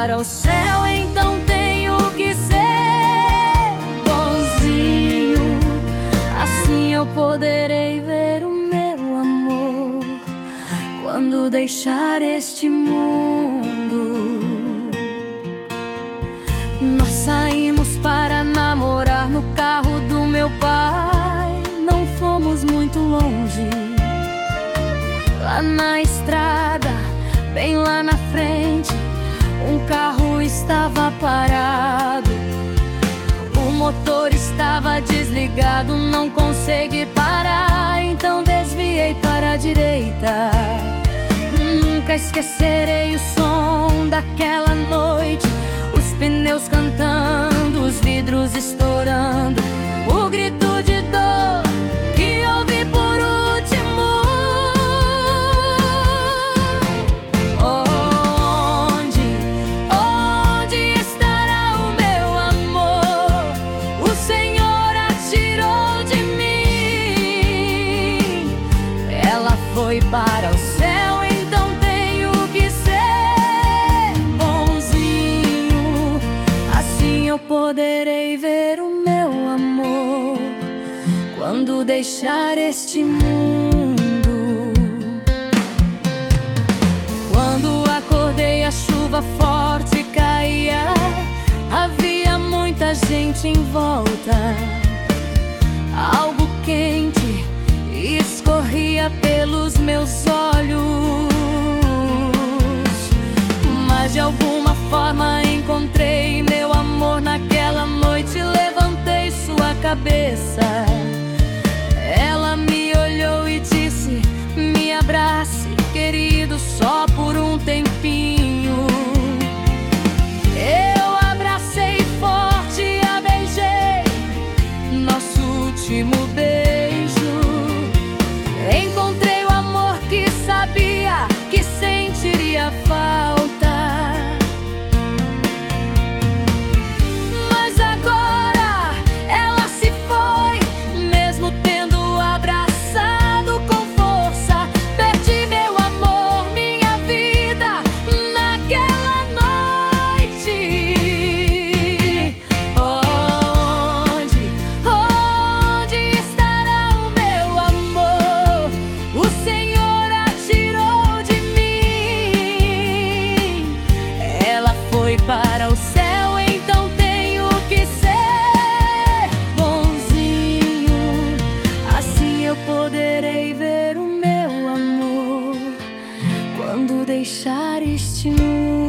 para o céu, então tenho que ser bonzinho. Assim eu poderei ver o meu amor quando deixar este mundo. Nós saímos para namorar no carro do meu pai. Não fomos muito longe. Lá na estrada, bem lá na frente, um carro estava parado. O motor estava desligado, não consegui parar, então desviei para a direita. Nunca esquecerei o som daquela noite, os pneus cantando, os vidros estourando, o grito de dor que ouvi por último. Onde estará o meu amor? O Senhor atirou de mim. Ela foi para o céu, então tenho que ser bonzinho. Assim eu poderei ver o meu amor quando deixar este mundo. Quando acordei, a chuva forte caía, havia muita gente em volta. Algo quente escorria pelos meus olhos, mas de alguma forma encontrei meu amor naquela noite. Levantei sua cabeça, ela me olhou e disse: me abrace, querido, só por um tempinho. Eu abracei forte e a beijei, nosso último beijo. Encontrei o amor que sabia que sentiria falta. Mas agora ela se foi, mesmo tendo abraçado com força. Perdi meu amor, minha vida, naquela noite. Onde estará o meu amor? O Senhor atirou de mim. Ela foi para o céu, então tenho que ser bonzinho. Assim eu poderei ver o meu amor quando deixar este mundo.